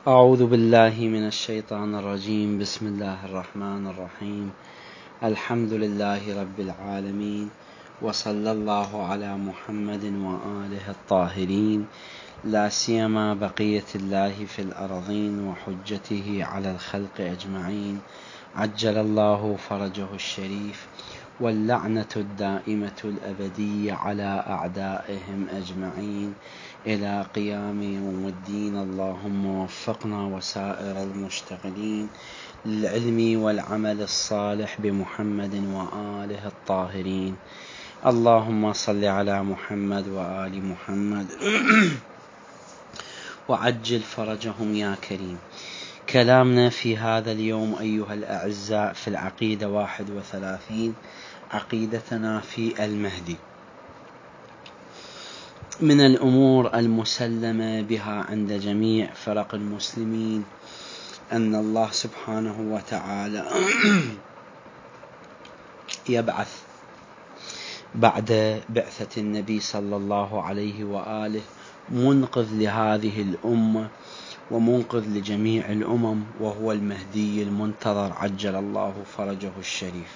أعوذ بالله من الشيطان الرجيم. بسم الله الرحمن الرحيم. الحمد لله رب العالمين، وصلى الله على محمد وآله الطاهرين، لا سيما بقية الله في الأرضين وحجته على الخلق أجمعين، عجل الله فرجه الشريف، واللعنة الدائمة الأبدية على أعدائهم أجمعين إلى قيام يوم الدين. اللهم وفقنا وسائر المشتغلين للعلم والعمل الصالح بمحمد وآله الطاهرين. اللهم صل على محمد وآل محمد وعجل فرجهم يا كريم. كلامنا في هذا اليوم أيها الأعزاء في العقيدة 31، عقيدتنا في المهدي. من الأمور المسلمة بها عند جميع فرق المسلمين أن الله سبحانه وتعالى يبعث بعد بعثة النبي صلى الله عليه وآله منقذ لهذه الأمة ومنقذ لجميع الأمم، وهو المهدي المنتظر عجل الله فرجه الشريف.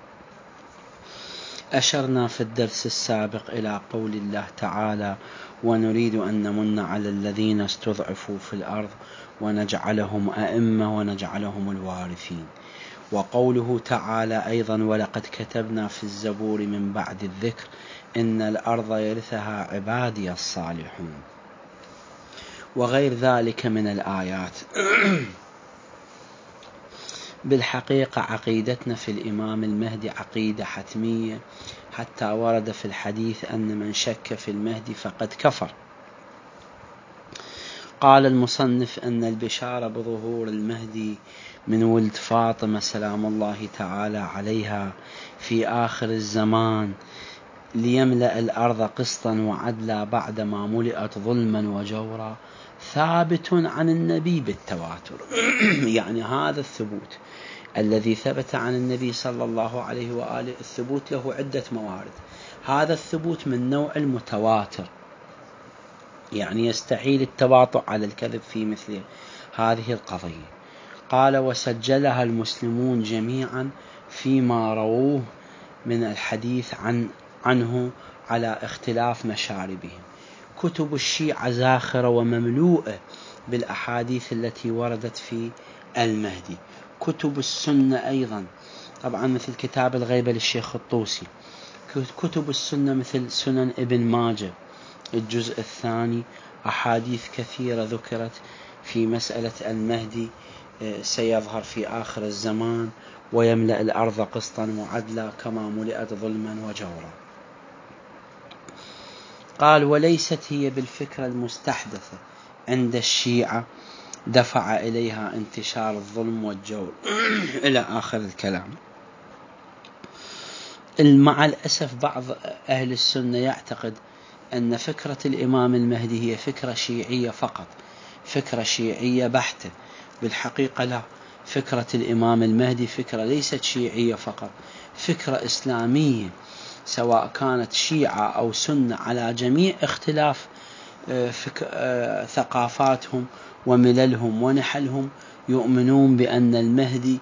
أشرنا في الدرس السابق إلى قول الله تعالى: ونريد أن نمن على الذين استضعفوا في الأرض ونجعلهم أئمة ونجعلهم الوارثين. وقوله تعالى أيضا: ولقد كتبنا في الزبور من بعد الذكر إن الأرض يرثها عبادي الصالحون، وغير ذلك من الآيات. بالحقيقة عقيدتنا في الإمام المهدي عقيدة حتمية، حتى ورد في الحديث أن من شك في المهدي فقد كفر. قال المصنف أن البشارة بظهور المهدي من ولد فاطمة سلام الله تعالى عليها في آخر الزمان ليملأ الأرض قسطا وعدلا بعدما ملئت ظلما وجورا ثابت عن النبي بالتواتر. يعني هذا الثبوت الذي ثبت عن النبي صلى الله عليه وآله، الثبوت له عدة موارد. هذا الثبوت من نوع المتواتر، يعني يستحيل التواطؤ على الكذب في مثل هذه القضية. قال: وسجلها المسلمون جميعا فيما رووه من الحديث عنه على اختلاف مشاربهم. كتب الشيعة زاخرة ومملوءة بالأحاديث التي وردت في المهدي. كتب السنة أيضا، طبعا مثل كتاب الغيبة للشيخ الطوسي. كتب السنة مثل سنن ابن ماجه الجزء الثاني، أحاديث كثيرة ذكرت في مسألة المهدي سيظهر في آخر الزمان ويملأ الأرض قسطا وعدلا كما ملئت ظلما وجورا. قال: وليست هي بالفكرة المستحدثة عند الشيعة دفع إليها انتشار الظلم والجور إلى آخر الكلام. مع الأسف بعض أهل السنة يعتقد أن فكرة الإمام المهدي هي فكرة شيعية فقط، فكرة شيعية بحتة. بالحقيقة لا، فكرة الإمام المهدي فكرة ليست شيعية فقط، فكرة إسلامية، سواء كانت شيعة أو سنة، على جميع اختلاف ثقافاتهم ومللهم ونحلهم، يؤمنون بأن المهدي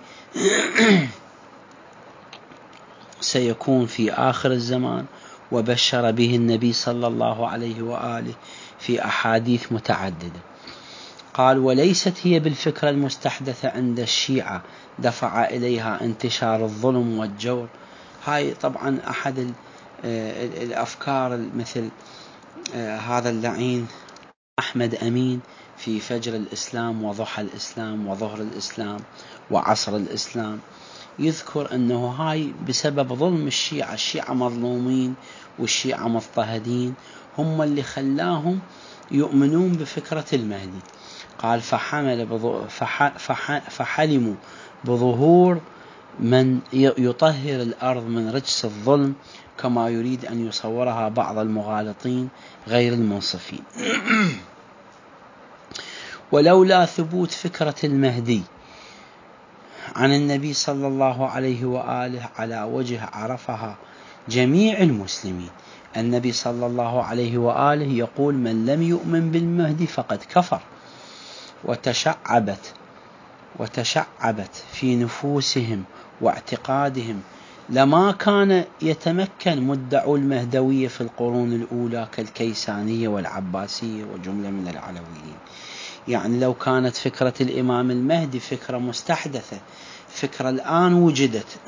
سيكون في آخر الزمان، وبشر به النبي صلى الله عليه وآله في أحاديث متعددة. قال: وليست هي بالفكرة المستحدثة عند الشيعة دفع إليها انتشار الظلم والجور. هاي طبعا أحد الأفكار، مثل هذا اللعين أحمد أمين في فجر الإسلام وضحى الإسلام وظهر الإسلام وعصر الإسلام، يذكر أنه هاي بسبب ظلم الشيعة. الشيعة مظلومين والشيعة مضطهدين، هم اللي خلاهم يؤمنون بفكرة المهدي. قال: فحلموا بظهور من يطهر الأرض من رجس الظلم، كما يريد أن يصورها بعض المغالطين غير المنصفين. ولولا ثبوت فكرة المهدي عن النبي صلى الله عليه وآله على وجه عرفها جميع المسلمين. النبي صلى الله عليه وآله يقول: من لم يؤمن بالمهدي فقد كفر. وتشعبت في نفوسهم واعتقادهم لما كان يتمكن مدعو المهدوية في القرون الأولى كالكيسانية والعباسية وجملة من العلويين. يعني لو كانت فكرة الإمام المهدي فكرة مستحدثة، فكرة الآن وجدت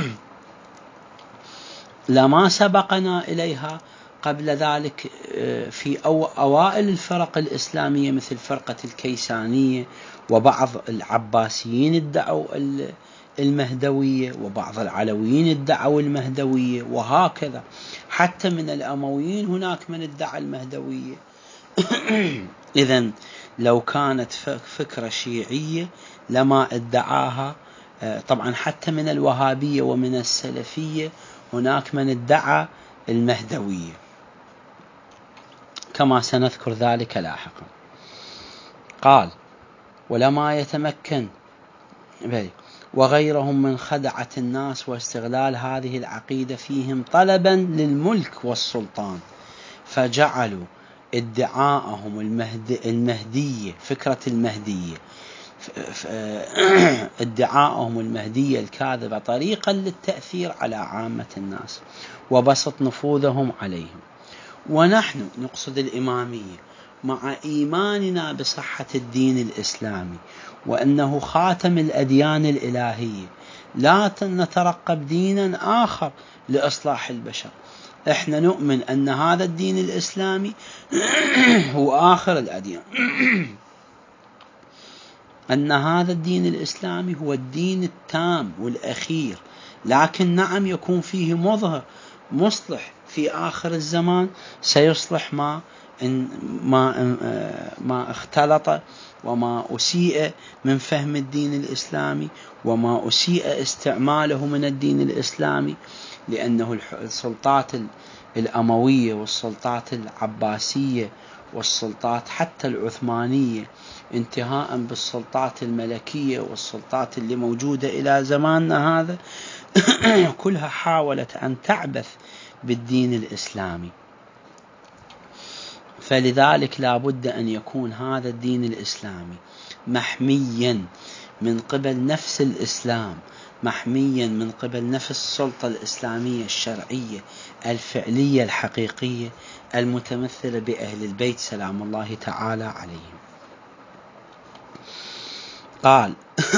لما سبقنا إليها قبل ذلك في أوائل الفرق الإسلامية مثل فرقة الكيسانية، وبعض العباسيين ادعوا المهدوية، وبعض العلويين ادعوا المهدوية، وهكذا حتى من الأمويين هناك من ادعى المهدوية. إذن لو كانت فكرة شيعية لما ادعاها. طبعا حتى من الوهابية ومن السلفية هناك من ادعى المهدوية، كما سنذكر ذلك لاحقا. قال: ولما يتمكن وغيرهم من خدعة الناس واستغلال هذه العقيدة فيهم طلبا للملك والسلطان، فجعلوا ادعاءهم المهدية، فكرة المهدية، ادعاءهم المهدية الكاذبة طريقا للتأثير على عامة الناس وبسط نفوذهم عليهم. ونحن نقصد الإمامية مع إيماننا بصحة الدين الإسلامي وأنه خاتم الأديان الإلهية لا نترقب دينا آخر لإصلاح البشر. إحنا نؤمن أن هذا الدين الإسلامي هو آخر الأديان، أن هذا الدين الإسلامي هو الدين التام والأخير، لكن نعم يكون فيه مظهر مصلح في آخر الزمان سيصلح ما اختلط وما أسيء من فهم الدين الإسلامي وما أسيء استعماله من الدين الإسلامي، لأنه السلطات الأموية والسلطات العباسية والسلطات حتى العثمانية انتهاء بالسلطات الملكية والسلطات اللي موجودة إلى زماننا هذا كلها حاولت أن تعبث بالدين الإسلامي. فلذلك لا بد أن يكون هذا الدين الإسلامي محميا من قبل نفس الإسلام، محميا من قبل نفس السلطة الإسلامية الشرعية الفعلية الحقيقية المتمثلة بأهل البيت سلام الله تعالى عليهم. قال: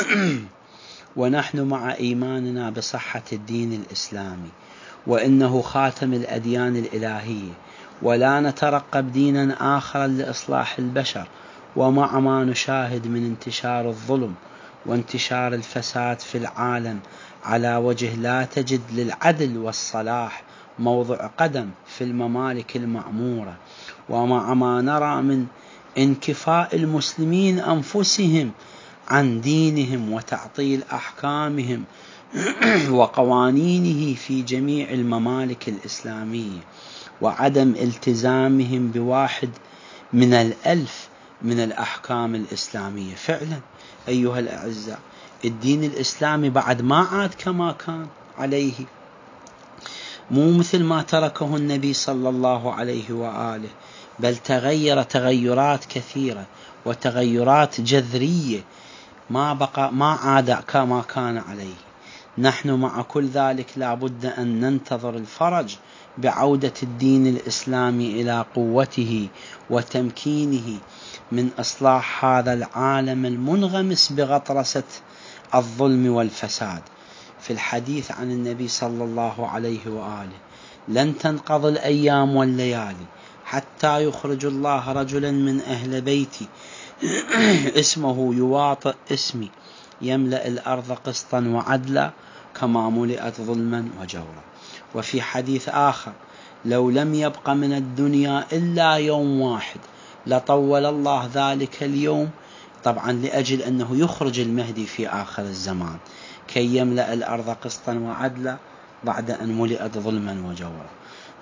ونحن مع إيماننا بصحة الدين الإسلامي وإنه خاتم الأديان الإلهية ولا نترقب دينا آخر لإصلاح البشر، ومع ما نشاهد من انتشار الظلم وانتشار الفساد في العالم على وجه لا تجد للعدل والصلاح موضع قدم في الممالك المأمورة، ومع ما نرى من انكفاء المسلمين أنفسهم عن دينهم وتعطيل أحكامهم وقوانينه في جميع الممالك الإسلامية وعدم التزامهم بواحد من 1000 من الأحكام الإسلامية. فعلا أيها الأعزاء الدين الإسلامي بعد ما عاد كما كان عليه، مو مثل ما تركه النبي صلى الله عليه وآله، بل تغير تغيرات كثيرة وتغيرات جذرية، ما عاد كما كان عليه. نحن مع كل ذلك لا بد أن ننتظر الفرج بعودة الدين الإسلامي إلى قوته وتمكينه من إصلاح هذا العالم المنغمس بغطرسة الظلم والفساد. في الحديث عن النبي صلى الله عليه وآله: لن تنقضي الأيام والليالي حتى يخرج الله رجلا من أهل بيتي اسمه يواطئ اسمي يملأ الأرض قسطا وعدلا كما ملئت ظلما وجورا. وفي حديث آخر: لو لم يبق من الدنيا إلا يوم واحد لطول الله ذلك اليوم، طبعا لأجل أنه يخرج المهدي في آخر الزمان كي يملأ الأرض قسطا وعدلا بعد أن ملئت ظلما وجورا.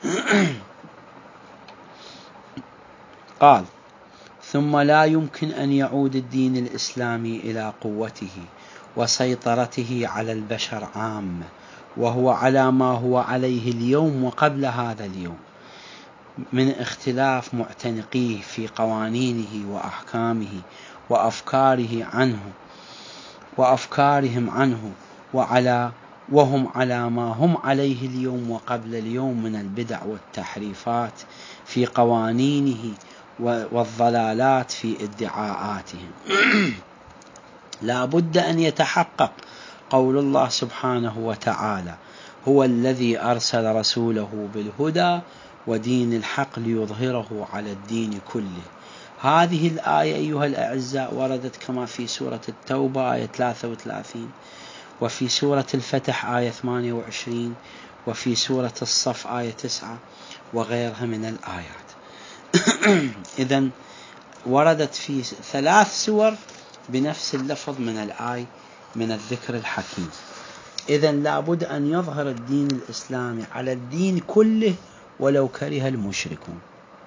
قال: ثم لا يمكن أن يعود الدين الإسلامي إلى قوته وسيطرته على البشر عامة وهو على ما هو عليه اليوم وقبل هذا اليوم من اختلاف معتنقيه في قوانينه وأحكامه وأفكارهم عنه وهم على ما هم عليه اليوم وقبل اليوم من البدع والتحريفات في قوانينه والضلالات في ادعاءاتهم. لا بد أن يتحقق قول الله سبحانه وتعالى: هو الذي أرسل رسوله بالهدى ودين الحق ليظهره على الدين كله. هذه الآية أيها الأعزاء وردت كما في سورة التوبة آية 33، وفي سورة الفتح آية 28، وفي سورة الصف آية 9، وغيرها من الآيات. إذن وردت في 3 سور بنفس اللفظ من الآية من الذكر الحكيم. إذن لابد أن يظهر الدين الإسلامي على الدين كله ولو كره المشركون.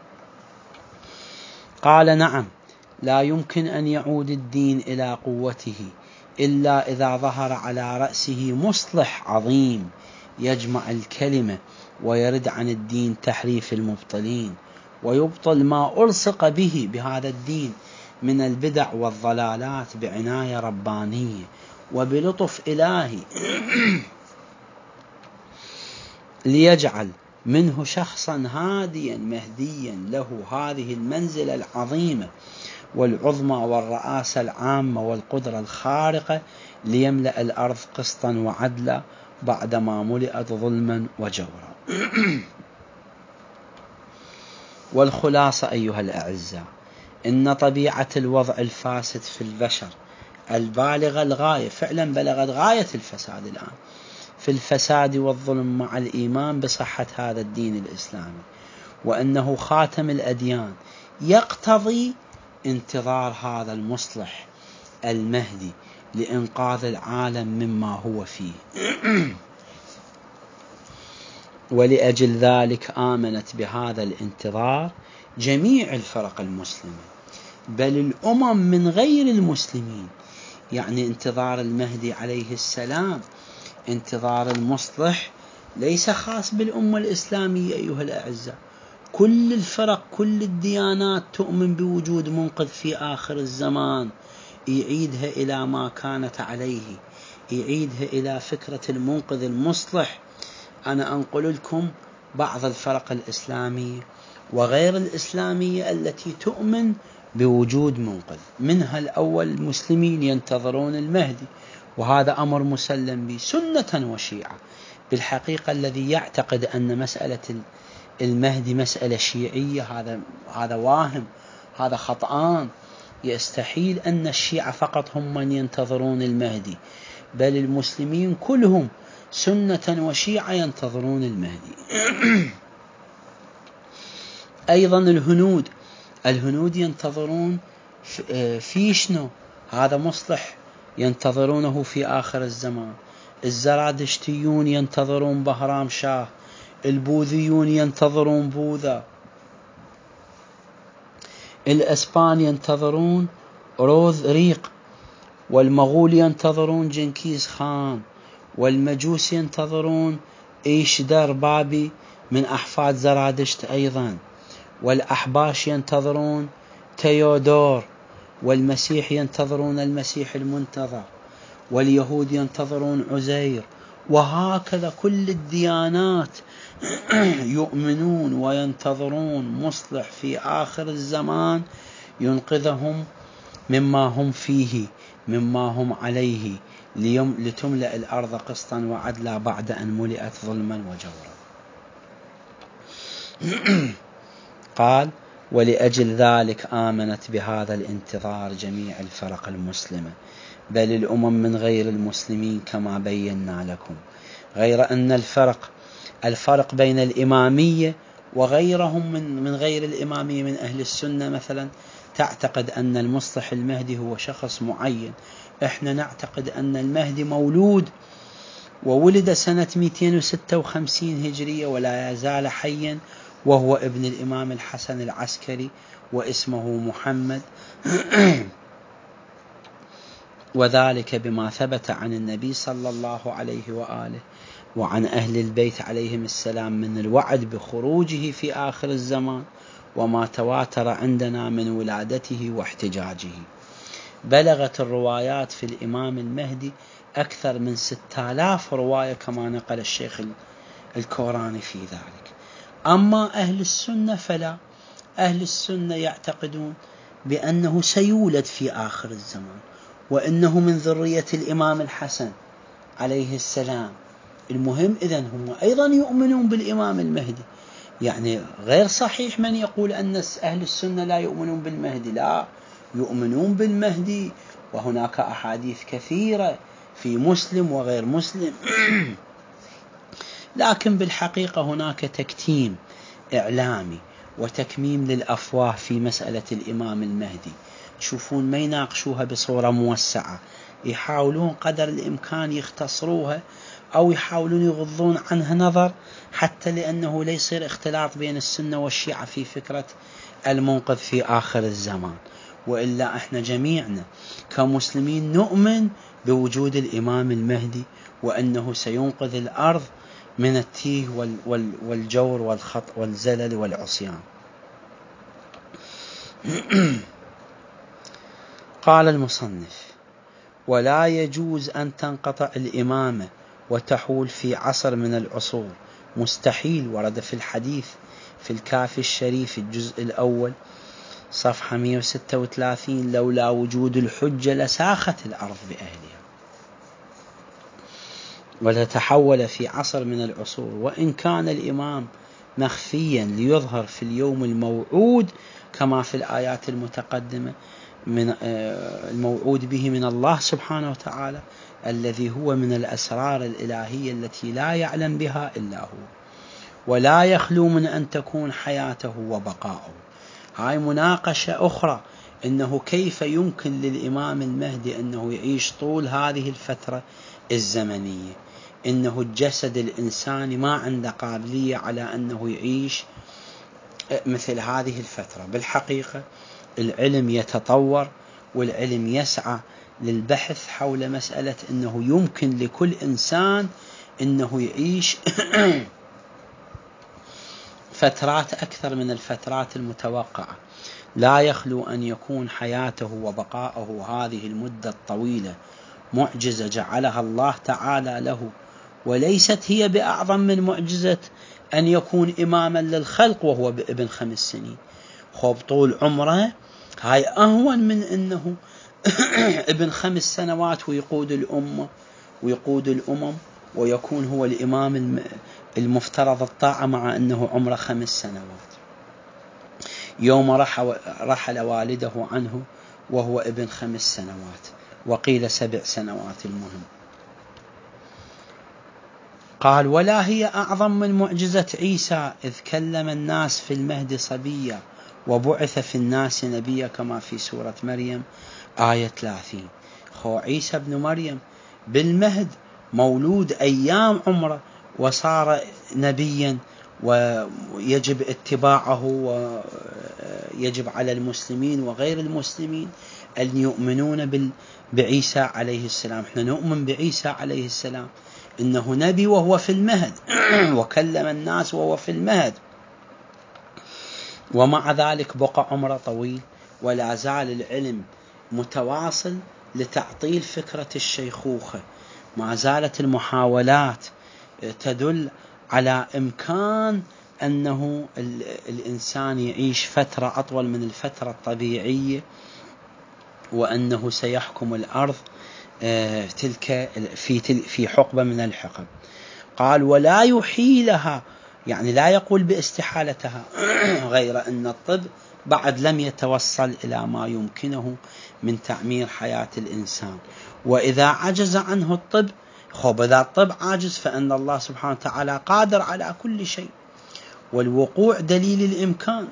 قال: نعم، لا يمكن أن يعود الدين إلى قوته إلا إذا ظهر على رأسه مصلح عظيم يجمع الكلمة ويرد عن الدين تحريف المبطلين، ويبطل ما ألصق به بهذا الدين من البدع والضلالات بعناية ربانية وبلطف إلهي، ليجعل منه شخصا هاديا مهديا له هذه المنزلة العظيمة والعظمى والرئاسة العامة والقدرة الخارقة ليملأ الأرض قسطا وعدلا بعدما ملئت ظلما وجورا. والخلاصة أيها الأعزاء، إن طبيعة الوضع الفاسد في البشر البالغة الغاية، فعلا بلغت غاية الفساد الآن في الفساد والظلم، مع الإيمان بصحة هذا الدين الإسلامي وأنه خاتم الأديان، يقتضي انتظار هذا المصلح المهدي لإنقاذ العالم مما هو فيه. ولأجل ذلك آمنت بهذا الانتظار جميع الفرق المسلمة، بل الأمم من غير المسلمين. يعني انتظار المهدي عليه السلام، انتظار المصلح، ليس خاص بالأمة الإسلامية أيها الأعزاء. كل الفرق، كل الديانات تؤمن بوجود منقذ في آخر الزمان يعيدها إلى ما كانت عليه، يعيدها إلى فكرة المنقذ المصلح. أنا أنقل لكم بعض الفرق الإسلامية وغير الإسلامية التي تؤمن بوجود منقذ. منها الأول المسلمين ينتظرون المهدي، وهذا أمر مسلم به سنة وشيعة. بالحقيقة الذي يعتقد أن مسألة المهدي مسألة شيعية هذا واهم، هذا خطأان. يستحيل أن الشيعة فقط هم من ينتظرون المهدي، بل المسلمين كلهم سنة وشيعة ينتظرون المهدي. أيضا الهنود ينتظرون في شنو؟ هذا مصلح ينتظرونه في آخر الزمان. الزرادشتيون ينتظرون بهرام شاه، البوذيون ينتظرون بوذا، الأسبان ينتظرون روذ ريق، والمغول ينتظرون جنكيز خان، والمجوس ينتظرون إيشدر بابي من أحفاد زرادشت أيضا، والأحباش ينتظرون تيودور، والمسيح ينتظرون المسيح المنتظر، واليهود ينتظرون عزير، وهكذا كل الديانات يؤمنون وينتظرون مصلح في آخر الزمان ينقذهم مما هم فيه، مما هم عليه، لتملأ الأرض قسطا وعدلا بعد أن ملئت ظلما وجورا. قال: ولأجل ذلك آمنت بهذا الانتظار جميع الفرق المسلمة، بل الأمم من غير المسلمين كما بينا لكم. غير أن الفرق بين الإمامية وغيرهم من غير الإمامية من أهل السنة مثلا تعتقد أن المصلح المهدي هو شخص معين. إحنا نعتقد أن المهدي مولود وولد سنة 256 هجرية ولا يزال حيا، وهو ابن الإمام الحسن العسكري واسمه محمد، وذلك بما ثبت عن النبي صلى الله عليه وآله وعن أهل البيت عليهم السلام من الوعد بخروجه في آخر الزمان، وما تواتر عندنا من ولادته واحتجاجه. بلغت الروايات في الإمام المهدي أكثر من 6000 رواية كما نقل الشيخ الكوراني في ذلك. أما أهل السنة فلا، أهل السنة يعتقدون بأنه سيولد في آخر الزمان، وإنه من ذرية الإمام الحسن عليه السلام. المهم إذن هم أيضا يؤمنون بالإمام المهدي. يعني غير صحيح من يقول أن أهل السنة لا يؤمنون بالمهدي، لا، يؤمنون بالمهدي، وهناك أحاديث كثيرة في مسلم وغير مسلم. لكن بالحقيقة هناك تكتيم إعلامي وتكميم للأفواه في مسألة الإمام المهدي. تشوفون ما يناقشوها بصورة موسعة، يحاولون قدر الإمكان يختصروها أو يحاولون يغضون عنها نظر، حتى لأنه لا يصير اختلاط بين السنة والشيعة في فكرة المنقذ في آخر الزمان. وإلا احنا جميعنا كمسلمين نؤمن بوجود الإمام المهدي، وأنه سينقذ الأرض من التيه والجور والخطأ والزلل والعصيان. قال المصنف: ولا يجوز أن تنقطع الإمامة وتحول في عصر من العصور، مستحيل. ورد في الحديث في الكافي الشريف الجزء الأول صفحة 136: لولا وجود الحجة لساخت الأرض بأهلها، ولتحول في عصر من العصور، وإن كان الإمام مخفيا ليظهر في اليوم الموعود كما في الآيات المتقدمة من الموعود به من الله سبحانه وتعالى، الذي هو من الأسرار الإلهية التي لا يعلم بها إلا هو، ولا يخلو من أن تكون حياته وبقاؤه. هاي مناقشة أخرى، إنه كيف يمكن للإمام المهدي أنه يعيش طول هذه الفترة الزمنية. إنه الجسد الإنساني ما عنده قابلية على أنه يعيش مثل هذه الفترة. بالحقيقة العلم يتطور، والعلم يسعى للبحث حول مسألة أنه يمكن لكل إنسان أنه يعيش فترات أكثر من الفترات المتوقعة. لا يخلو أن يكون حياته وبقاءه هذه المدة الطويلة معجزة جعلها الله تعالى له، وليست هي بأعظم من معجزة أن يكون إماما للخلق وهو ابن 5 سنين. خب طول عمره هاي أهون من أنه ابن 5 سنوات ويقود الأمة ويقود الأمم ويكون هو الإمام المفترض الطاعة، مع أنه عمره 5 سنوات. يوم رحل والده عنه وهو ابن 5 سنوات، وقيل 7 سنوات. المهم قال: ولا هي أعظم من معجزة عيسى إذ كلم الناس في المهد صبيا وبعث في الناس نبيا، كما في سورة مريم آية 30. خو عيسى ابن مريم بالمهد مولود أيام عمره وصار نبيا، ويجب اتباعه، ويجب على المسلمين وغير المسلمين أن يؤمنون بعيسى عليه السلام. احنا نؤمن بعيسى عليه السلام إنه نبي وهو في المهد وكلم الناس وهو في المهد، ومع ذلك بقى عمره طويل، ولا زال العلم متواصل لتعطيل فكرة الشيخوخة. ما زالت المحاولات تدل على إمكان أنه الإنسان يعيش فترة أطول من الفترة الطبيعية، وأنه سيحكم الأرض تلك في حقبة من الحقب. قال: ولا يحيلها، يعني لا يقول باستحالتها، غير أن الطب بعد لم يتوصل إلى ما يمكنه من تعمير حياة الإنسان. وإذا عجز عنه الطب، إذا الطب عاجز فإن الله سبحانه وتعالى قادر على كل شيء، والوقوع دليل الإمكان.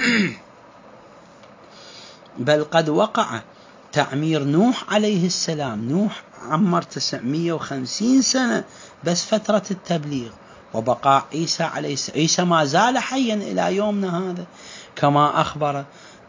بل قد وقع تعمير نوح عليه السلام. نوح عمر 950 سنة بس فترة التبليغ، وبقاء عيسى عليه السلام، عيسى ما زال حيا إلى يومنا هذا كما أخبر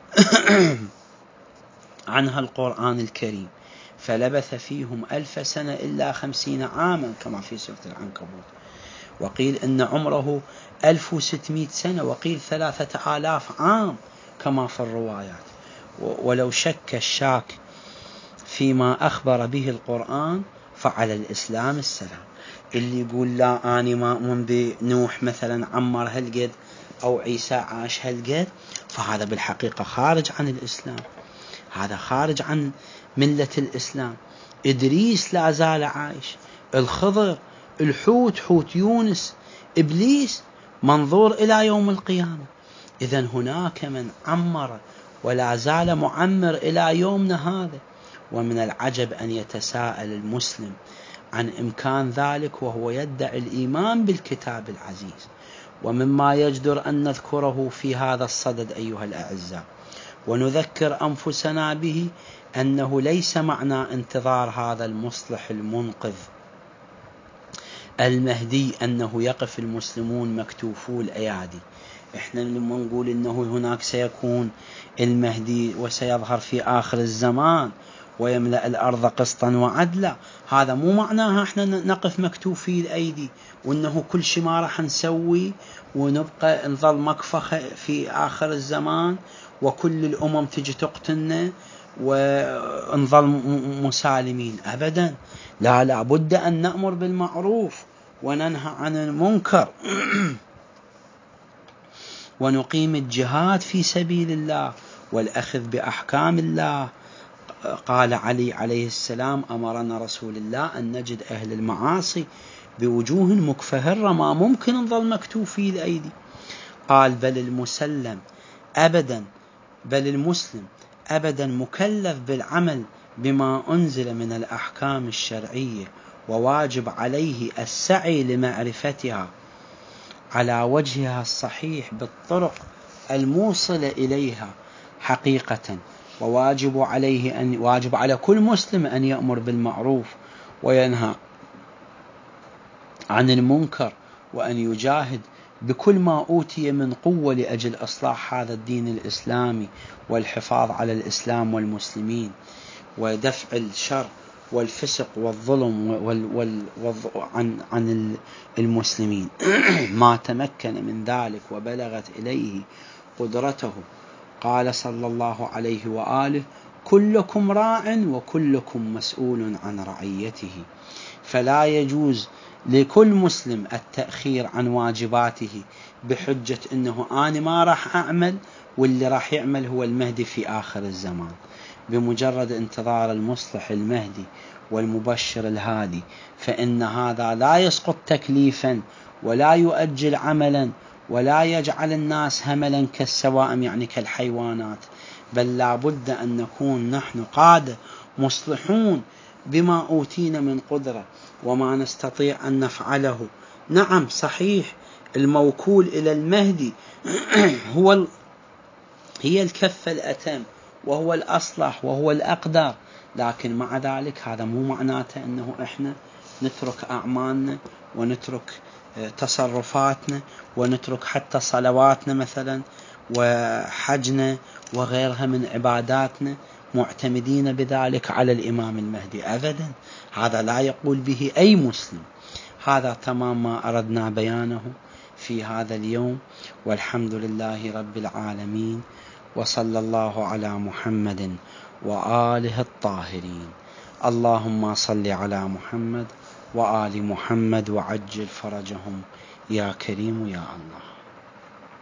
عنها القرآن الكريم، فلبث فيهم 1000 سنة إلا 50 عاما كما في سورة العنكبوت. وقيل إن عمره 1600 سنة، وقيل 3000 عام كما في الروايات. ولو شك الشاك فيما أخبر به القرآن فعلى الإسلام السلام. اللي يقول لا أنا ما أؤمن بنوح مثلا عمر هالقد أو عيسى عاش هالقد، فهذا بالحقيقة خارج عن الإسلام، هذا خارج عن ملة الإسلام. إدريس لا زال عايش، الخضر، الحوت، حوت يونس، إبليس منظور إلى يوم القيامة. إذن هناك من عمر ولا زال معمر إلى يومنا هذا. ومن العجب أن يتساءل المسلم عن إمكان ذلك وهو يدعي الإيمان بالكتاب العزيز. ومما يجدر أن نذكره في هذا الصدد أيها الأعزاء ونذكر أنفسنا به أنه ليس معنى انتظار هذا المصلح المنقذ المهدي أنه يقف المسلمون مكتوفو الأيادي. إحنا لما نقول أنه هناك سيكون المهدي وسيظهر في آخر الزمان ويملأ الأرض قسطا وعدلا، هذا مو معناها إحنا نقف مكتوفي الأيدي وأنه كل شيء ما راح نسوي ونبقى نظل مكفخة في آخر الزمان وكل الأمم تجي تقتلنا ونظل مسالمين. أبدا، لا بد أن نأمر بالمعروف وننهى عن المنكر ونقيم الجهاد في سبيل الله والأخذ بأحكام الله. قال علي عليه السلام: أمرنا رسول الله أن نجد أهل المعاصي بوجوه مكفهرة، ما ممكن نظل مكتوفي الأيدي. قال: بل المسلم أبدا مكلف بالعمل بما أنزل من الأحكام الشرعية، وواجب عليه السعي لمعرفتها على وجهها الصحيح بالطرق الموصلة إليها حقيقة. وواجب على كل مسلم أن يأمر بالمعروف وينهى عن المنكر، وأن يجاهد بكل ما أوتي من قوة لأجل إصلاح هذا الدين الإسلامي والحفاظ على الإسلام والمسلمين ودفع الشر والفسق والظلم عن المسلمين. ما تمكن من ذلك وبلغت إليه قدرته. قال صلى الله عليه وآله: كلكم راع وكلكم مسؤول عن رعيته. فلا يجوز لكل مسلم التأخير عن واجباته بحجة أنه أنا ما راح أعمل واللي راح يعمل هو المهدي في آخر الزمان. بمجرد انتظار المصلح المهدي والمبشر الهادي فإن هذا لا يسقط تكليفا ولا يؤجل عملا ولا يجعل الناس هملا كالسوائم، يعني كالحيوانات، بل لا بد أن نكون نحن قادة مصلحون بما أوتينا من قدرة وما نستطيع أن نفعله. نعم صحيح، الموكول إلى المهدي هي الكفة الأتم وهو الأصلح وهو الأقدر، لكن مع ذلك هذا مو معناته أنه إحنا نترك أعمالنا ونترك تصرفاتنا ونترك حتى صلواتنا مثلا وحجنا وغيرها من عباداتنا معتمدين بذلك على الإمام المهدي. أبدا، هذا لا يقول به أي مسلم. هذا تمام ما أردنا بيانه في هذا اليوم، والحمد لله رب العالمين، وصلى الله على محمد وآله الطاهرين. اللهم صل على محمد وآل محمد وعجل فرجهم يا كريم يا الله.